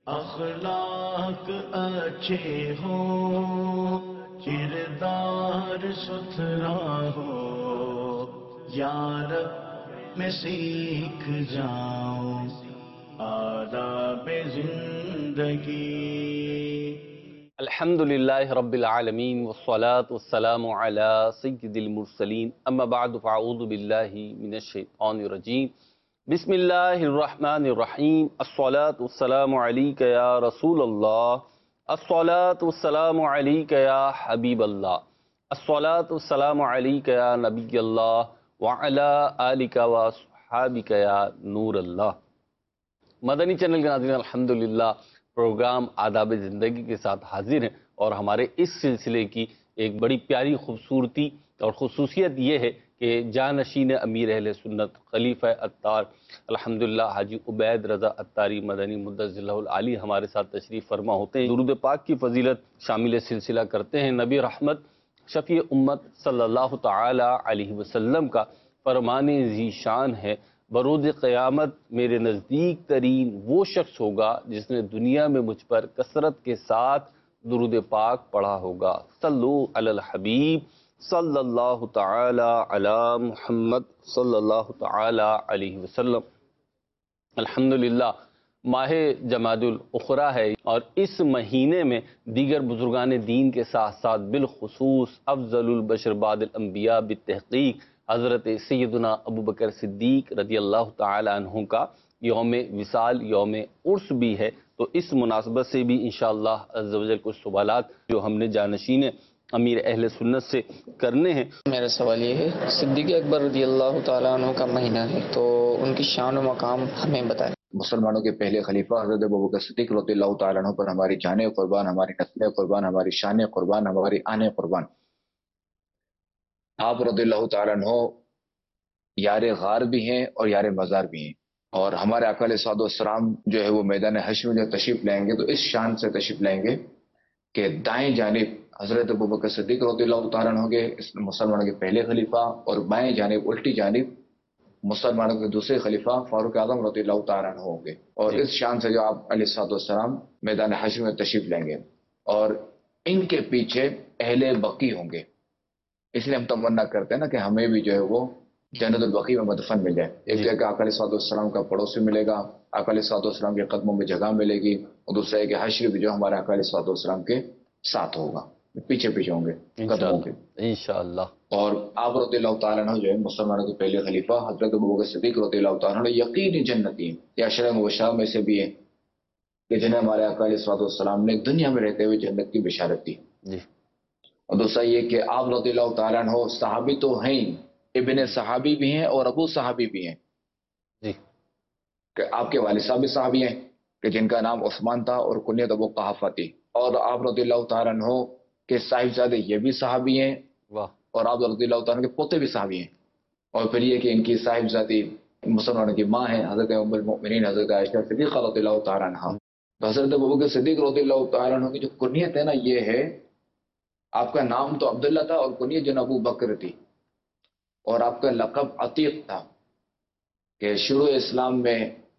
اخلاق اچھے ہوں، کردار ستھرا ہو، یا رب میں سیکھ جاؤں آداب زندگی۔ الحمد للہ رب العالمین والصلاة والسلام علی سید المرسلین، اما بعد فاعوذ باللہ من الشیطان الرجیم، بسم اللہ الرحمن الرحیم، الصلاة والسلام علیک یا رسول اللہ، الصلاة والسلام علیک یا حبیب اللہ، الصلاة والسلام علیک یا نبی اللہ، وعلی آلک واصحابک یا نور اللہ۔ مدنی چینل کے ناظرین، الحمدللہ پروگرام آداب زندگی کے ساتھ حاضر ہیں، اور ہمارے اس سلسلے کی ایک بڑی پیاری خوبصورتی اور خصوصیت یہ ہے کہ جانشین امیر اہل سنت خلیفہ اتار الحمدللہ حاجی عبید رضا اتاری مدنی مدثر اللہ العالی ہمارے ساتھ تشریف فرما ہوتے ہیں۔ درود پاک کی فضیلت شامل سلسلہ کرتے ہیں۔ نبی رحمت شفیع امت صلی اللہ تعالی علیہ وسلم کا فرمان ذی شان ہے، بروز قیامت میرے نزدیک ترین وہ شخص ہوگا جس نے دنیا میں مجھ پر کثرت کے ساتھ درود پاک پڑھا ہوگا۔ صلو علی الحبیب صلی اللہ تعالی علی محمد صلی اللہ تعالی علیہ وسلم۔ الحمدللہ ماہ جمادی الاخری ہے، اور اس مہینے میں دیگر بزرگان دین کے ساتھ ساتھ بالخصوص افضل البشر بعد الانبیاء بالتحقیق حضرت سیدنا ابوبکر صدیق رضی اللہ تعالی عنہ کا یوم وصال، یوم عرس بھی ہے۔ تو اس مناسبت سے بھی انشاءاللہ عز و جل کچھ سوالات جو ہم نے جانشین امیر اہل سنت سے کرنے ہیں۔ میرا سوال یہ ہے، صدیق اکبر رضی اللہ تعالیٰ عنہ کا مہینہ ہے، تو ان کی شان و مقام ہمیں بتائیں۔ مسلمانوں کے پہلے خلیفہ حضرت ابوبکر صدیق رضی اللہ تعالیٰ عنہ پر ہماری جانیں قربان، ہماری نسلیں قربان، ہماری شانیں قربان، ہماری آنیں قربان۔ آپ رضی اللہ تعالیٰ عنہ یار غار بھی ہیں اور یار مزار بھی ہیں، اور ہمارے آقا علیہ الصلوۃ والسلام جو ہے وہ میدان حشر میں جو تشریف لائیں گے تو اس شان سے تشریف لائیں گے کہ دائیں جانب حضرت ابوبکر صدیق رضی اللہ تعالیٰ عنہ کے مسلمانوں کے پہلے خلیفہ، اور بائیں جانب الٹی جانب مسلمانوں کے دوسرے خلیفہ فاروق اعظم رضی اللہ تعالیٰ عنہ ہوں گے، اور اس شان سے جو آپ علیہ الصلوۃ والسلام میدان حشر میں تشریف لیں گے، اور ان کے پیچھے اہل بقی ہوں گے۔ اس لیے ہم تمنا کرتے ہیں نا کہ ہمیں بھی جو ہے وہ جنت البقیع میں مدفن مل جائے۔ ایک جگہ آقا علیہ الصلوۃ والسلام کا پڑوسی ملے گا، آقا علیہ الصلوۃ والسلام کے قدموں میں جگہ ملے گی، اور دوسرا ہے کہ حشر بھی جو ہمارے آقا علیہ الصلوۃ والسلام کے ساتھ ہوگا، پیچھے پیچھے ہوں گے قدموں کے انشاءاللہ۔ اور آپ رضی اللہ تعالیٰ عنہ جو ہے مسلمانوں کے پہلے خلیفہ حضرت ابوبکر صدیق رضی اللہ تعالیٰ عنہ یقینی جنتی ہیں، یا عشرہ مبشرہ میں سے بھی ہیں کہ جنہیں ہمارے آقا علیہ الصلوۃ والسلام نے دنیا میں رہتے ہوئے جنت کی بشارت دی۔ جی۔ اور دوسرا یہ کہ آپ رضی اللہ تعالیٰ عنہ صحابی تو ہیں، ابن صحابی بھی ہیں اور ابو صحابی بھی ہیں، جی۔ کہ آپ کے والد صاحب بھی صحابی ہیں کہ جن کا نام عثمان تھا اور کنیت ابو قحافہ تھی، اور آپ رضی اللہ تعالیٰ عنہ کے صاحبزادے یہ بھی صحابی ہیں، واہ۔ اور آپ رضی اللہ تعالیٰ عنہ کے پوتے بھی صحابی ہیں۔ اور پھر یہ کہ ان کی صاحبزادی مسلمانوں کی ماں ہے حضرت ام المؤمنین حضرت عائشہ صدیقہ رضی اللہ تعالیٰ عنہ۔ تو حضرت ابوبکر صدیق رضی اللہ تعالیٰ عنہ کی جو کنیت ہے نا، یہ ہے آپ کا نام تو عبداللہ تھا اور کنیت جو ابو بکر تھی، اور آپ کا لقب عتیق تھا، کہ شروع اسلام میں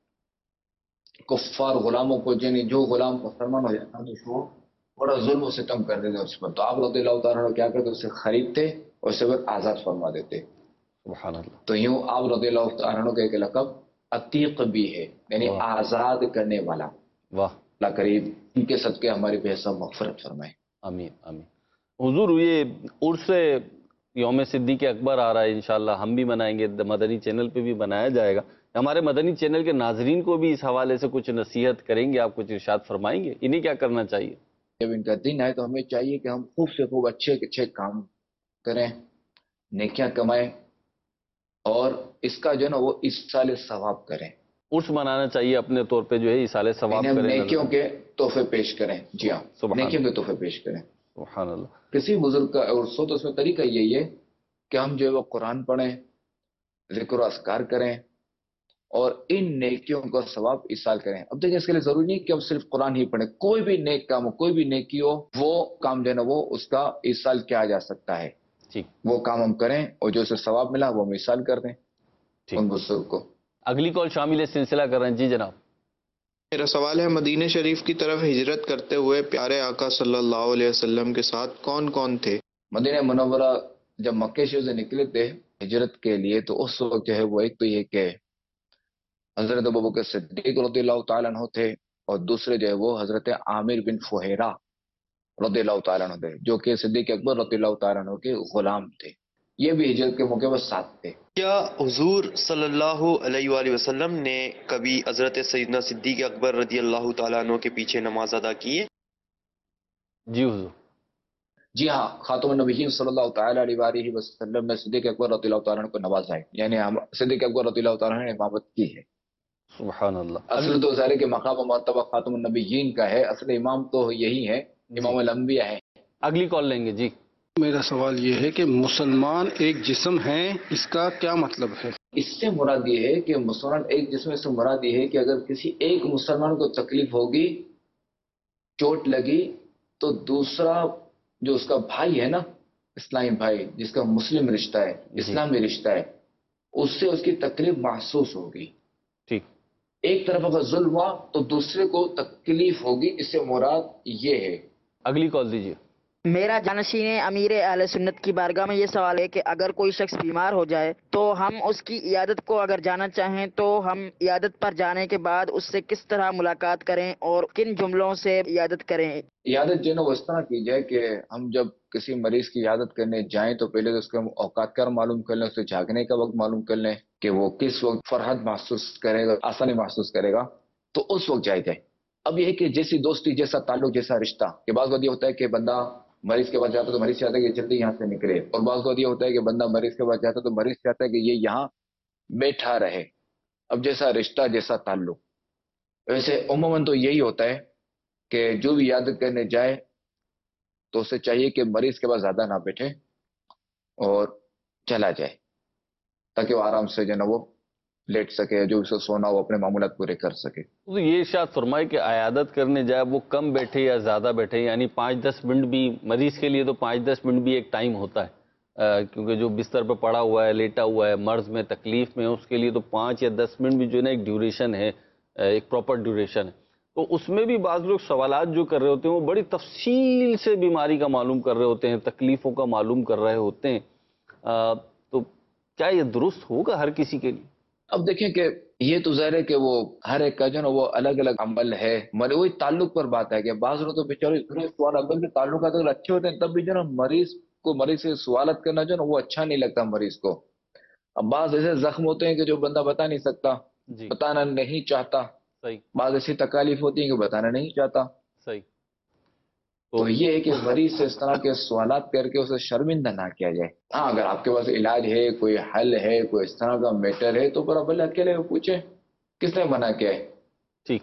کفار غلاموں کو جو غلام مسلمان ہو جاتا تو اس کو بڑا ظلم و ستم کر دیتے اس پر، تو آپ رضی اللہ تعالیٰ عنہ کیا کرتے، اسے خریدتے اور اسے پھر آزاد فرما دیتے۔ سبحان اللہ۔ تو یوں آپ رضی اللہ تعالیٰ عنہ کا ایک لقب عتیق بھی ہے، یعنی آزاد کرنے والا۔ واہ۔ اللہ قریب ان کے صدقے ہماری بے حساب مغفرت فرمائے۔ آمین آمین۔ حضور، یہ عرس یوم صدیق اکبر آ رہا ہے، انشاءاللہ ہم بھی منائیں گے، مدنی چینل پہ بھی بنایا جائے گا۔ ہمارے مدنی چینل کے ناظرین کو بھی اس حوالے سے کچھ نصیحت کریں گے، آپ کچھ ارشاد فرمائیں گے، انہیں کیا کرنا چاہیے؟ جب ان کا دن ہے تو ہمیں چاہیے کہ ہم خوب سے خوب اچھے اچھے کام کریں، نیکیاں کمائیں، اور اس کا جو ہے نا وہ ایصال ثواب کریں۔ عرس منانا چاہیے اپنے طور پہ، جو ہے ایصال ثواب ہم کریں، نیکیوں کے تحفے پیش کریں۔ جی ہاں، نیکیوں کے تحفے پیش کریں۔ سبحان اللہ۔ کسی بزرگ کا عرس ہو تو اس میں طریقہ یہی ہے کہ ہم جو ہے وہ قرآن پڑھیں، ذکر و اذکار کریں، اور ان نیکیوں کا ثواب ایصال کریں۔ اب دیکھیں، اس کے لیے ضروری نہیں کہ ہم صرف قرآن ہی پڑھیں، کوئی بھی نیک کام ہو، کوئی بھی نیکی ہو، وہ کام جو ہے نا وہ اس کا ایصال کیا جا سکتا ہے۔ ٹھیک۔ وہ کام ہم کریں اور جو اسے ثواب ملا وہ ہم ایصال کر دیں ٹھیک۔ ان بزرگ کو۔ اگلی کال شامل سلسلہ کر رہے ہیں۔ جی جناب۔ میرا سوال ہے، مدینہ شریف کی طرف ہجرت کرتے ہوئے پیارے آقا صلی اللہ علیہ وسلم کے ساتھ کون کون تھے؟ مدینہ منورہ جب مکہ شریف سے نکلے تھے ہجرت کے لیے تو اس وقت جو ہے وہ ایک تو یہ کہ حضرت ابوبکر صدیق رضی اللہ تعالیٰ عنہ تھے، اور دوسرے جو ہے وہ حضرت عامر بن فہیرہ رضی اللہ تعالیٰ عنہ تھے، جو کہ صدیق اکبر رضی اللہ تعالیٰ عنہ کے غلام تھے۔ یہ بھی ہجرت کے موقع پر ساتھ تھے۔ کیا حضور صلی اللہ علیہ وآلہ وسلم نے کبھی حضرت سیدنا صدیق اکبر رضی اللہ تعالیٰ عنہ کے پیچھے نماز ادا کی ہے؟ جی حضور، جی ہاں، خاتم النبیین صلی اللہ تعالیٰ علیہ وآلہ وسلم نے صدیق اکبر رضی اللہ تعالیٰ عنہ کو نوازا ہے، یعنی صدیق اکبر رضی اللہ تعالیٰ عنہ نے امامت کی ہے۔ سبحان اللہ۔ اصل تو ظاہر ہے کہ مقام و مرتبہ خاتم النبیین کا ہے، اصل امام تو یہی ہے، امام الانبیاء ہے۔ اگلی کال لیں گے جی۔ میرا سوال یہ ہے کہ مسلمان ایک جسم ہیں، اس کا کیا مطلب ہے؟ اس سے مراد یہ ہے کہ مسلمان ایک جسم سے مراد یہ ہے کہ اگر کسی ایک مسلمان کو تکلیف ہوگی، چوٹ لگی، تو دوسرا جو اس کا بھائی ہے نا، اسلامی بھائی جس کا مسلم رشتہ ہے، اسلامی رشتہ ہے، اس سے اس کی تکلیف محسوس ہوگی۔ ٹھیک، ایک طرف اگر ظلم ہوا تو دوسرے کو تکلیف ہوگی، اس سے مراد یہ ہے۔ اگلی کال دیجیے۔ میرا جانشین امیر اہل سنت کی بارگاہ میں یہ سوال ہے کہ اگر کوئی شخص بیمار ہو جائے تو ہم اس کی عیادت کو اگر جانا چاہیں تو ہم عیادت پر جانے کے بعد اس سے کس طرح ملاقات کریں اور کن جملوں سے عیادت کریں؟ عیادت جو ہے نا وہ اس طرح کی جائے کہ ہم جب کسی مریض کی عیادت کرنے جائیں تو پہلے تو اس کے اوقات کا معلوم کر لیں، اس سے جاگنے کا وقت معلوم کر لیں کہ وہ کس وقت فرحت محسوس کرے گا، آسانی محسوس کرے گا، تو اس وقت جائے جائے۔ اب یہ کہ جیسی دوستی، جیسا تعلق، جیسا رشتہ، کہ بعض وقت یہ ہوتا ہے کہ بندہ مریض کے پاس جاتا ہے تو مریض چاہتا ہے کہ جلدی یہاں سے نکلے، اور بعض وقت یہ ہوتا ہے کہ بندہ مریض کے پاس جاتا ہے تو مریض چاہتا ہے کہ یہ یہاں بیٹھا رہے۔ اب جیسا رشتہ، جیسا تعلق، ویسے عموماً تو یہی ہوتا ہے کہ جو بھی عیادت کرنے جائے تو اسے چاہیے کہ مریض کے پاس زیادہ نہ بیٹھے اور چلا جائے، تاکہ وہ آرام سے جو ہے نا وہ لیٹ سکے، جو اسے سونا وہ اپنے معمولات پورے کر سکے۔ تو یہ ارشاد فرمائے کہ عیادت کرنے جائے وہ کم بیٹھے یا زیادہ بیٹھے، یعنی 5-10 منٹ بھی، مریض کے لیے تو 5-10 منٹ بھی ایک ٹائم ہوتا ہے، کیونکہ جو بستر پہ پڑا ہوا ہے، لیٹا ہوا ہے، مرض میں، تکلیف میں، اس کے لیے تو 5 یا 10 منٹ بھی جو ہے نا ایک ڈیوریشن ہے، ایک پراپر ڈیوریشن ہے۔ تو اس میں بھی بعض لوگ سوالات جو کر رہے ہوتے ہیں وہ بڑی تفصیل سے بیماری کا معلوم کر رہے ہوتے ہیں، تکلیفوں کا معلوم کر رہے ہوتے ہیں، تو کیا یہ درست ہوگا ہر کسی کے لیے؟ اب دیکھیں کہ یہ تو ظاہر ہے کہ وہ ہر ایک کا جو نا وہ الگ الگ عمل ہے، وہی تعلق پر بات ہے کہ بعض لوگ تو بیچارے سوال اگر کے تعلقات اگر اچھے ہوتے ہیں تب بھی جو نا مریض سے سوالات کرنا جو نا وہ اچھا نہیں لگتا مریض کو۔ اب بعض ایسے زخم ہوتے ہیں کہ جو بندہ بتا نہیں سکتا، بتانا نہیں چاہتا، صحیح، بعض ایسی تکالیف ہوتی ہیں کہ بتانا نہیں چاہتا، صحیح۔ تو یہ ہے کہ مریض سے اس طرح کے سوالات کر کے اسے شرمندہ نہ کیا جائے۔ ہاں اگر آپ کے پاس علاج ہے، کوئی حل ہے، کوئی اس طرح کا میٹر ہے تو پر بھلے اکیلے پوچھیں، کس نے منع کیا ہے؟ ٹھیک،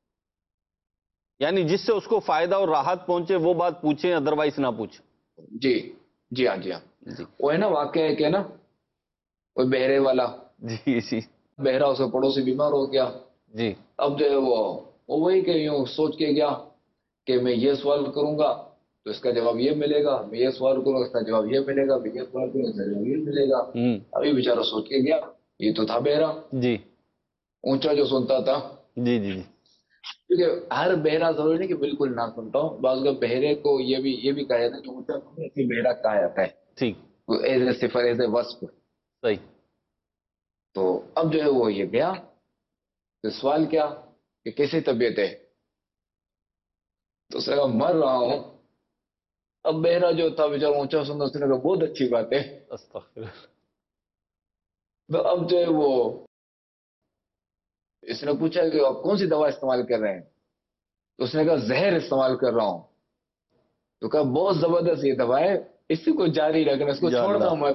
یعنی جس سے اس کو فائدہ اور راحت پہنچے وہ بات پوچھیں، ادروائز نہ پوچھیں۔ جی ہاں وہ ہے نا واقعہ ہے کہ نا کوئی بہرے والا، جی بہرا اس کا پڑوسی بیمار ہو گیا، جی، اب جو ہے وہ وہی کہ یوں سوچ کے گیا کہ میں یہ سوال کروں گا تو اس کا جواب یہ ملے گا، میں یہ سوال کروں گا اس کا جواب یہ ملے گا، میں یہ سوال کروں گا اس کا جواب یہ ملے گا۔ ابھی بیچارہ سوچ کے گیا، یہ تو تھا بہرا، جی، اونچا جو سنتا تھا، جی، کیونکہ ہر بہرا ضروری نہیں کہ بالکل نہ سنتا ہوں، بعض کا بہرے کو یہ بھی کہا جاتا ہے کہ اونچا بہرا کہا جاتا ہے، ٹھیک، ایز اے صفر، ایز اے وصف۔ صحیح۔ تو اب جو ہے وہ یہ گیا تو سوال کیا کہ کیسی طبیعت ہے، تو اس نے کہا مر رہا ہوں۔ اب بہرا جو تھا بیچارہ اونچا سنتا، اس نے کہا بہت اچھی بات ہے۔ استغفر اللہ۔ تو اب جو ہے وہ اس نے پوچھا کہ آپ کون سی دوا استعمال کر رہے ہیں، تو اس نے کہا زہر استعمال کر رہا ہوں۔ تو کہا بہت زبردست یہ دوا ہے، اسی کو جاری رکھنا، اس کو چھوڑنا مت۔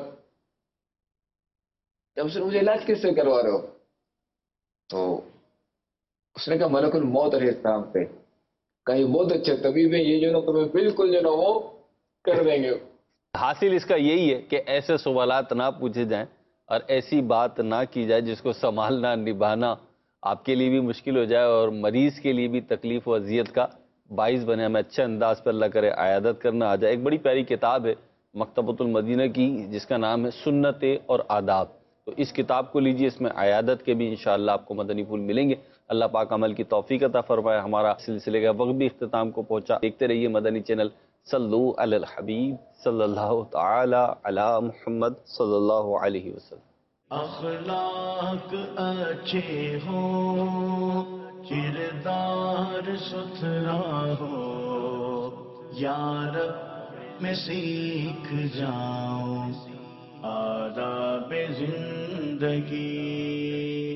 جب اس نے مجھے علاج کس سے کروا رہے ہو، تو اس نے کہا ملک الموت علیہ السلام سے۔ کہیں بہت اچھے طبیب ہیں، یہ جو نا تمہیں بالکل جو نا وہ کر دیں گے۔ حاصل اس کا یہی ہے کہ ایسے سوالات نہ پوچھے جائیں اور ایسی بات نہ کی جائے جس کو سنبھالنا، نبھانا آپ کے لیے بھی مشکل ہو جائے اور مریض کے لیے بھی تکلیف و اذیت کا باعث بنے۔ ہمیں اچھے انداز پر اللہ کرے عیادت کرنا آ جائے۔ ایک بڑی پیاری کتاب ہے مکتبۃ المدینہ کی جس کا نام ہے سنت اور آداب، تو اس کتاب کو لیجیے، اس میں عیادت کے بھی انشاءاللہ آپ کو مدنی پھول ملیں گے۔ اللہ پاک عمل کی توفیق عطا فرمائے. ہمارا سلسلے کا وقت بھی اختتام کو پہنچا. دیکھتے رہیے مدنی چینل. صلو علی الحبیب صلی اللہ تعالی علی محمد صلی اللہ علیہ وسلم. اخلاق اچھے ہوں، کردار ستھرا ہو، یا رب میں سیکھ جاؤں آداب زندگی.